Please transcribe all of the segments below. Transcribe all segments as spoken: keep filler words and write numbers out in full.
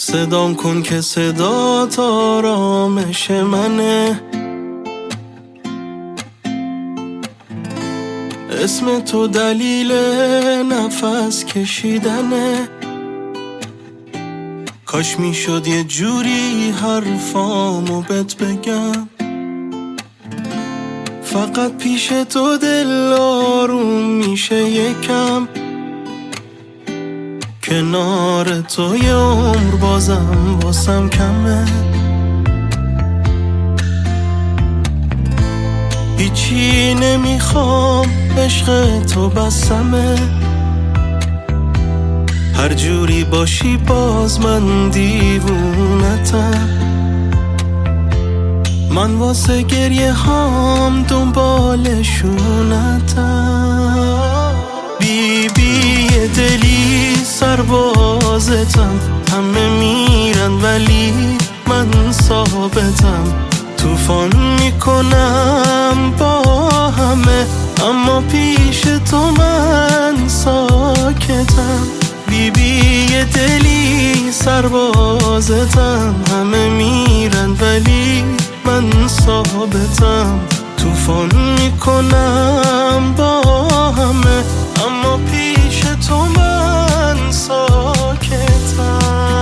صدام کن که صدات آرامش منه، اسم تو دلیل نفس کشیدنه. کاش میشد یه جوری حرفامو بهت بگم، فقط پیش تو دل آروم میشه یکم. کنار تو یه عمر بازم واسم کمه، هیچی نمیخوام عشق تو بسمه. هر جوری باشی باز من دیوونتم، من واسه گریه هام دنبالشونتم. بی بی دلی سربازتم، همه میرن ولی من ثابتم. طوفان میکنم با همه اما پیش تو من ساکتم. بی بی دلی سربازتم، همه میرن ولی من ثابتم. طوفان میکنم با همه اما پیش تو من ساکتم.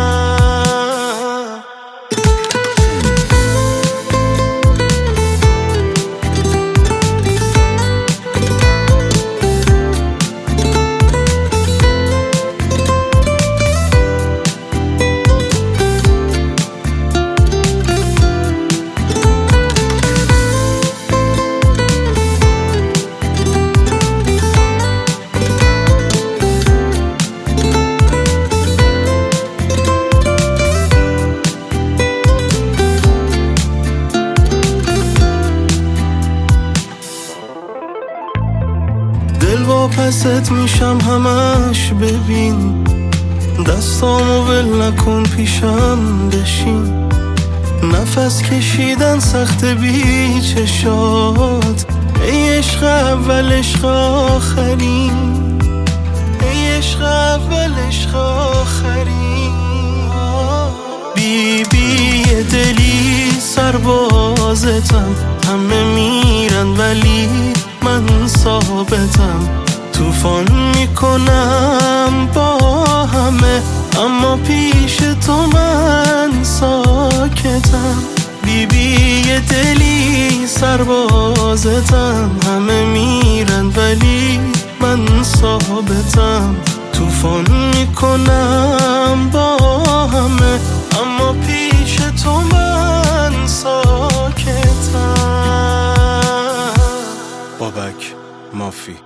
دل واپست میشم همش ببین، دستامو ول نکن پیشم بشین. نفس کشیدن سخت بی چشات، ای عشق اول عشق آخرین، ای عشق اول عشق آخرین. بی بی دلی سربازتم، همه میرن ولی من ثابتم. طوفان میکنم با همه اما پیش تو من ساکتم. بی بی دلی سربازتم، همه میرن ولی من ثابتم. طوفان میکنم با همه اما پیش تو من ساکتم. بابک مافی.